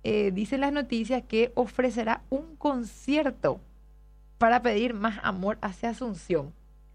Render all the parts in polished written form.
dicen las noticias que ofrecerá un concierto para pedir más amor hacia Asunción.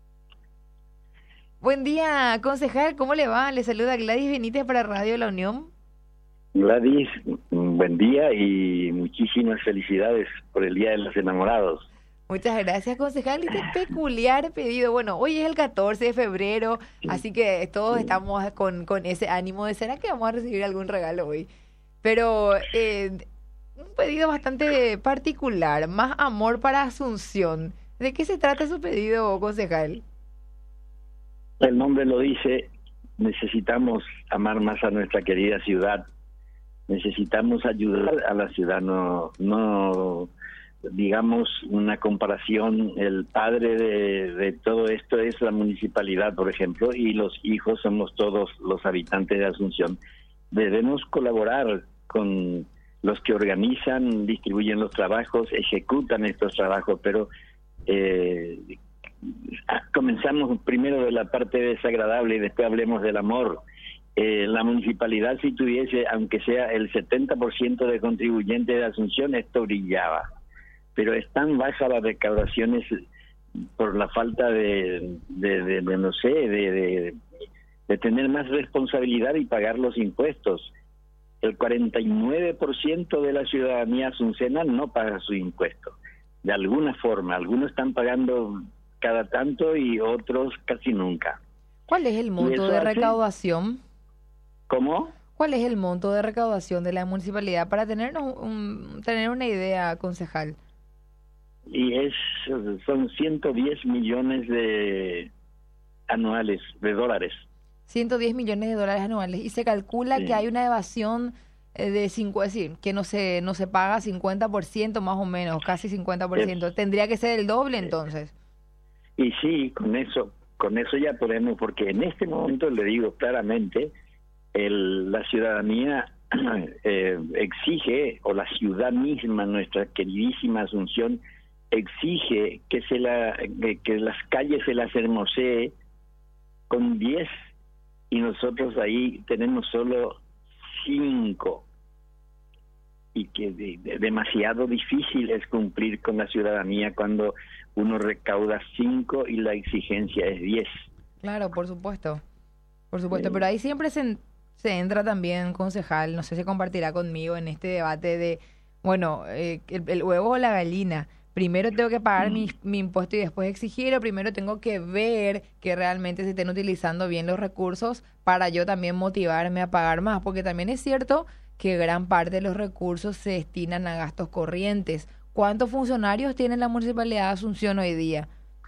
Buen día, concejal, ¿cómo le va? Le saluda Gladys Benítez para Radio La Unión. Gladys, buen día y muchísimas felicidades por el Día de los Enamorados. Muchas gracias, concejal. Este peculiar pedido. Bueno, hoy es el 14 de febrero, así que todos estamos con ese ánimo de ¿será que vamos a recibir algún regalo hoy? Pero un pedido bastante particular, más amor para Asunción. ¿De qué se trata su pedido, concejal? El nombre lo dice, necesitamos amar más a nuestra querida ciudad. Necesitamos ayudar a la ciudad, no digamos una comparación, el padre de todo esto es la municipalidad, por ejemplo, y los hijos somos todos los habitantes de Asunción. Debemos colaborar con los que organizan, distribuyen los trabajos, ejecutan estos trabajos, pero comenzamos primero de la parte desagradable y después hablemos del amor. La municipalidad, si tuviese, aunque sea el 70% de contribuyentes de Asunción, esto brillaba. Pero es tan baja las recaudaciones por la falta de tener más responsabilidad y pagar los impuestos. El 49% de la ciudadanía asuncena no paga su impuesto. De alguna forma, algunos están pagando cada tanto y otros casi nunca. ¿Cuál es el monto de recaudación? ¿Cómo? ¿Cuál es el monto de recaudación de la municipalidad para tener una idea, concejal? Y son 110 millones anuales de dólares. 110 millones de dólares anuales. Y se calcula que hay una evasión de es decir, que no se paga 50% más o menos, casi 50%. Tendría que ser el doble entonces. Y sí, con eso ya podemos, porque en este momento le digo claramente, la ciudadanía exige, o la ciudad misma, nuestra queridísima Asunción, exige que las calles se las hermosee con 10 y nosotros ahí tenemos solo 5 y que demasiado difícil es cumplir con la ciudadanía cuando uno recauda 5 y la exigencia es 10. Claro, por supuesto, pero ahí siempre se entra también, concejal, no sé si compartirá conmigo en este debate de, bueno, el huevo o la gallina. Primero tengo que pagar mi impuesto y después exigir, o primero tengo que ver que realmente se estén utilizando bien los recursos para yo también motivarme a pagar más, porque también es cierto que gran parte de los recursos se destinan a gastos corrientes. ¿Cuántos funcionarios tiene la Municipalidad de Asunción hoy día?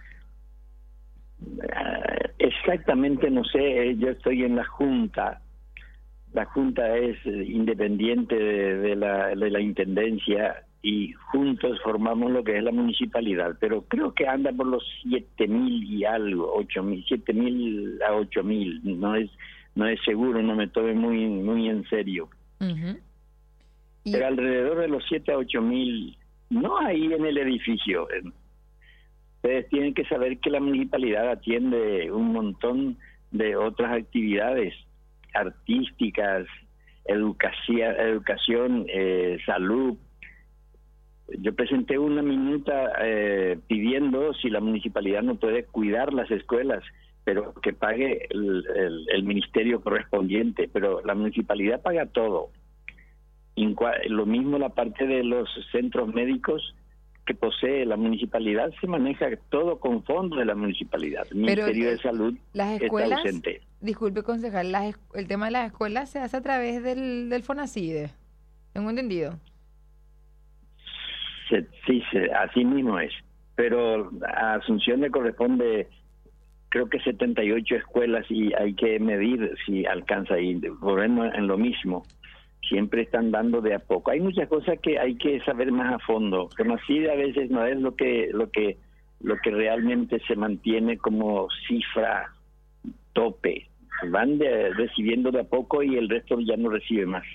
Exactamente no sé, yo estoy en la Junta. La Junta es independiente de la Intendencia y juntos formamos lo que es la municipalidad, pero creo que anda por los 7.000 y algo, 7.000 a 8.000, no es seguro, no me tome muy en serio. Uh-huh. Pero alrededor de los 7 a 8.000, no ahí en el edificio. Ustedes tienen que saber que la municipalidad atiende un montón de otras actividades artísticas, educación, salud. Yo presenté una minuta pidiendo si la municipalidad no puede cuidar las escuelas, pero que pague el ministerio correspondiente, pero la municipalidad paga todo. Lo mismo la parte de los centros médicos que posee la municipalidad, se maneja todo con fondos de la municipalidad. El Ministerio de Salud las escuelas, está ausente. Disculpe, concejal, el tema de las escuelas se hace a través del FONACIDE, ¿tengo entendido? Sí, así mismo es. Pero a Asunción le corresponde, creo que 78 escuelas y hay que medir si alcanza ahí. Volvemos en lo mismo. Siempre están dando de a poco. Hay muchas cosas que hay que saber más a fondo. FONACIDE a veces no es lo que realmente se mantiene como cifra tope. Van recibiendo de a poco y el resto ya no recibe más.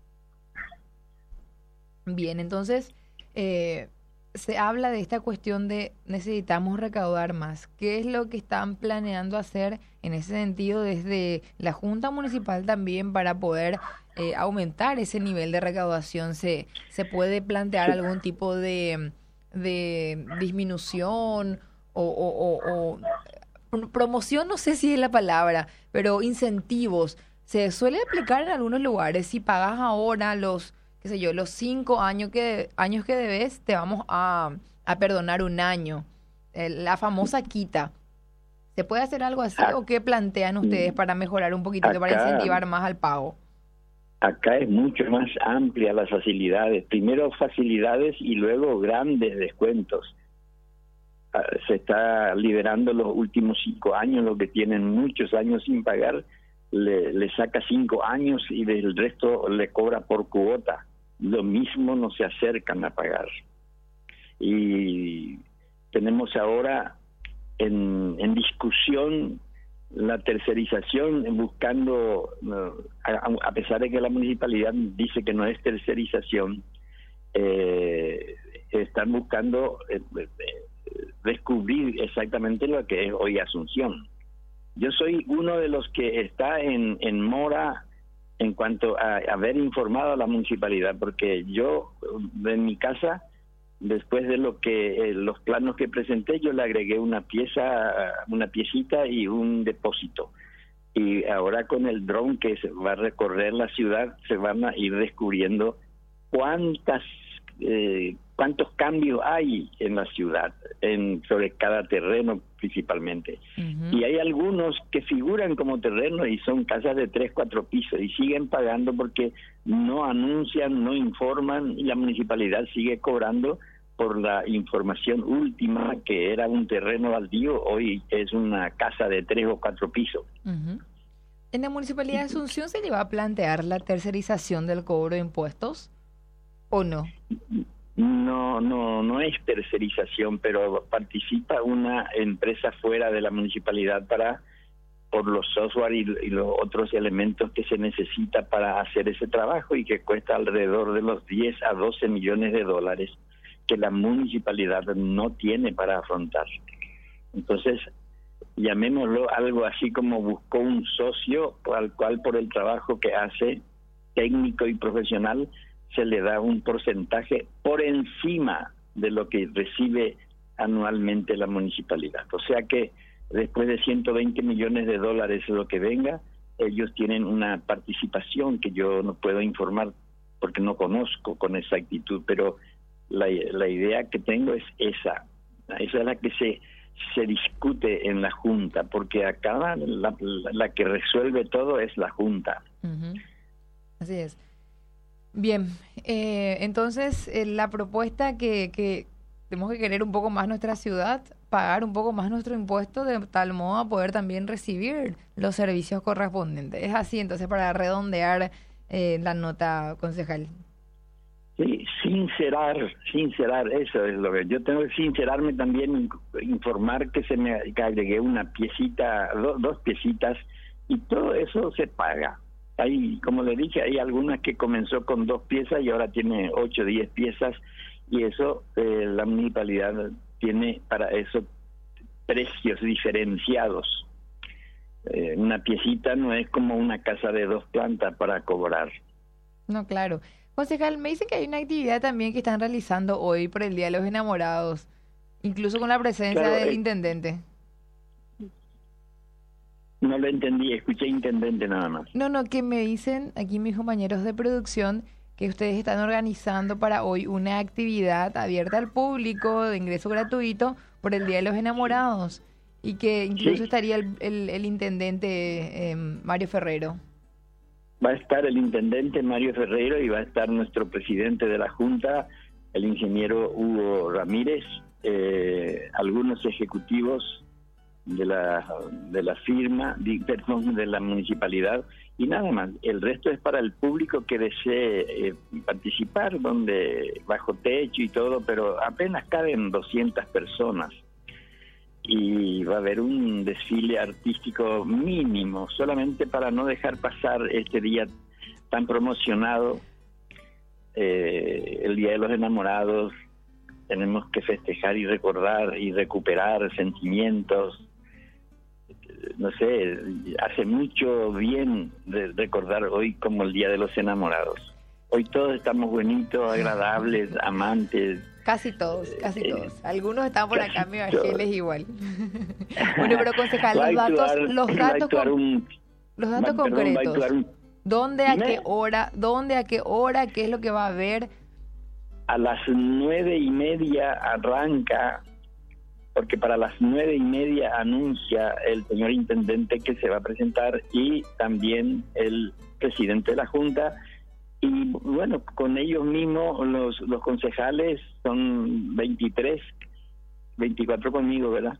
Bien, entonces se habla de esta cuestión de necesitamos recaudar más. ¿Qué es lo que están planeando hacer en ese sentido desde la Junta Municipal también para poder aumentar ese nivel de recaudación? ¿Se puede plantear algún tipo de disminución o promoción? No sé si es la palabra, pero incentivos. Se suele aplicar en algunos lugares. Si pagas ahora los, qué sé yo, los 5 años que debes, te vamos a perdonar un año. La famosa quita. ¿Se puede hacer algo así o qué plantean ustedes para mejorar un poquitito, para incentivar más al pago? Acá es mucho más amplia las facilidades. Primero facilidades y luego grandes descuentos. Se está liberando los últimos 5 años, los que tienen muchos años sin pagar, le saca 5 años y del resto le cobra por cuota. Lo mismo no se acercan a pagar. Y tenemos ahora en discusión la tercerización, buscando, a pesar de que la municipalidad dice que no es tercerización, están buscando descubrir exactamente lo que es hoy Asunción. Yo soy uno de los que está en mora en cuanto a haber informado a la municipalidad, porque yo en mi casa, después de los planos que presenté, yo le agregué una piecita y un depósito. Y ahora con el dron que se va a recorrer la ciudad, se van a ir descubriendo cuántos cambios hay en la ciudad, sobre cada terreno principalmente. Uh-huh. Y hay algunos que figuran como terrenos y son casas de 3, 4 pisos y siguen pagando porque no anuncian, no informan, y la municipalidad sigue cobrando por la información última, que era un terreno baldío, hoy es una casa de 3 o 4 pisos. Uh-huh. ¿En la Municipalidad de Asunción se le va a plantear la tercerización del cobro de impuestos o no? No es tercerización, pero participa una empresa fuera de la municipalidad por los software y los otros elementos que se necesita para hacer ese trabajo, y que cuesta alrededor de los 10 a 12 millones de dólares que la municipalidad no tiene para afrontar. Entonces, llamémoslo algo así como buscó un socio al cual, por el trabajo que hace, técnico y profesional, se le da un porcentaje por encima de lo que recibe anualmente la municipalidad. O sea que después de 120 millones de dólares lo que venga, ellos tienen una participación que yo no puedo informar porque no conozco con exactitud, pero la idea que tengo es esa. Esa es la que se discute en la Junta, porque acá la que resuelve todo es la Junta. Uh-huh. Así es. Bien, entonces la propuesta que tenemos que querer un poco más nuestra ciudad, pagar un poco más nuestro impuesto, de tal modo a poder también recibir los servicios correspondientes. Es así, entonces, para redondear la nota, concejal. Sí, sincerar, eso es lo que yo tengo que sincerarme también, informar que que agregué una piecita, dos piecitas, y todo eso se paga. Hay, como le dije, hay algunas que comenzó con 2 piezas y ahora tiene 8 o 10 piezas, y eso la municipalidad tiene para eso precios diferenciados. Una piecita no es como una casa de 2 plantas para cobrar. No, claro. Concejal, me dice que hay una actividad también que están realizando hoy por el Día de los Enamorados, incluso con la presencia del intendente. No lo entendí, escuché intendente nada más. No, que me dicen aquí mis compañeros de producción que ustedes están organizando para hoy una actividad abierta al público de ingreso gratuito por el Día de los Enamorados, y que incluso estaría el intendente Mario Ferrero. Va a estar el intendente Mario Ferrero y va a estar nuestro presidente de la Junta, el ingeniero Hugo Ramírez, algunos ejecutivos de la firma, de la municipalidad, y nada más. El resto es para el público que desee participar, donde bajo techo y todo, pero apenas caben 200 personas. Y va a haber un desfile artístico mínimo, solamente para no dejar pasar este día tan promocionado, el Día de los Enamorados. Tenemos que festejar y recordar y recuperar sentimientos. no sé, hace mucho bien recordar hoy como el Día de los Enamorados. Hoy todos estamos buenitos, agradables, amantes. Casi todos. Algunos están por acá medio argeles igual. Bueno, pero concejal, los datos concretos. ¿Dónde, a qué hora, qué es lo que va a haber? A las 9:30 arranca, porque para las 9:30 anuncia el señor intendente que se va a presentar y también el presidente de la Junta. Y bueno, con ellos mismos los concejales son 23, 24 conmigo, ¿verdad?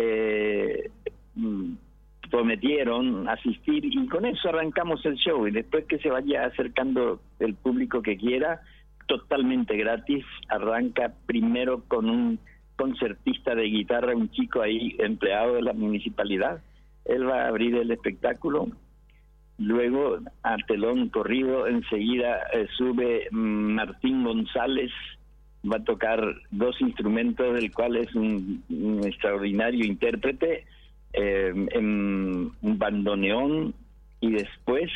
Prometieron asistir y con eso arrancamos el show, y después que se vaya acercando el público que quiera, totalmente gratis. Arranca primero con un concertista de guitarra, un chico ahí empleado de la municipalidad. Él va a abrir el espectáculo. Luego, a telón corrido, enseguida sube Martín González, va a tocar 2 instrumentos, del cual es un extraordinario intérprete, en un bandoneón, y después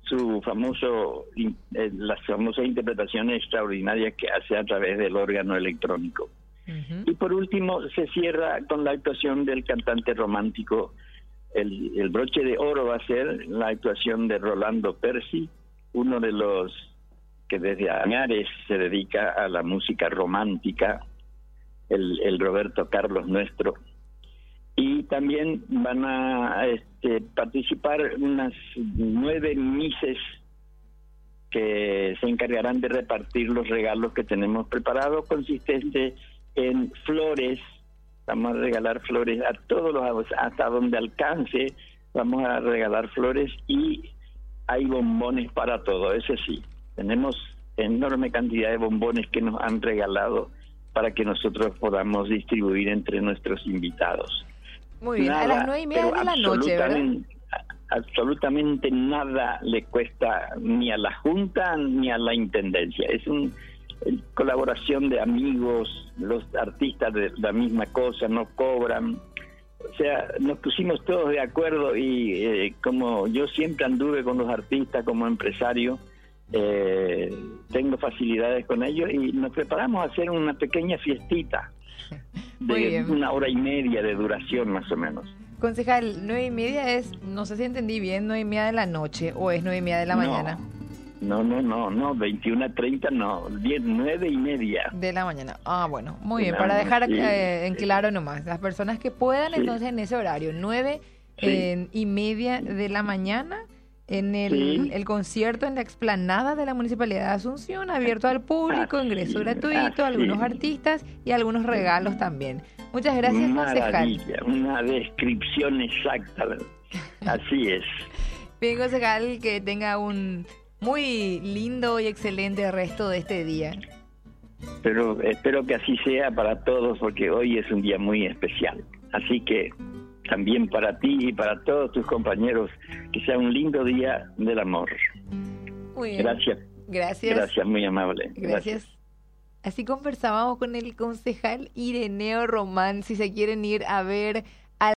las famosas interpretaciones extraordinarias que hace a través del órgano electrónico. Uh-huh. Y por último, se cierra con la actuación del cantante romántico. El broche de oro va a ser la actuación de Rolando Percy, uno de los que desde añares se dedica a la música romántica, el Roberto Carlos nuestro. Y también van a participar unas 9 mises que se encargarán de repartir los regalos que tenemos preparados, consistente en flores. Vamos a regalar flores a todos hasta donde alcance, vamos a regalar flores, y hay bombones para todo. Eso sí, tenemos enorme cantidad de bombones que nos han regalado para que nosotros podamos distribuir entre nuestros invitados. Muy bien, a las 9:30 de la noche, ¿verdad? Absolutamente nada le cuesta ni a la Junta ni a la Intendencia. Es colaboración de amigos, los artistas de la misma cosa, no cobran. O sea, nos pusimos todos de acuerdo, y como yo siempre anduve con los artistas como empresario, tengo facilidades con ellos, y nos preparamos a hacer una pequeña fiestita de 1:30 de duración más o menos. Concejal, 9:30 es, no sé si entendí bien, 9:30 de la noche o es 9:30 de la mañana. No, 21:30 no, 9:30 de la mañana. Ah, bueno, muy bien, para dejar en claro nomás, las personas que puedan, entonces en ese horario, 9:30 de la mañana, en el concierto en la explanada de la Municipalidad de Asunción, abierto al público, ingreso gratuito, algunos artistas y algunos regalos también. Muchas gracias, concejal. Una descripción exacta, así es. Bien, concejal, que tenga un muy lindo y excelente resto de este día. Pero espero que así sea para todos, porque hoy es un día muy especial. Así que también para ti y para todos tus compañeros, que sea un lindo día del amor. Muy bien. Gracias, muy amable. Gracias. Así conversábamos con el concejal Ireneo Román. Si se quieren ir a ver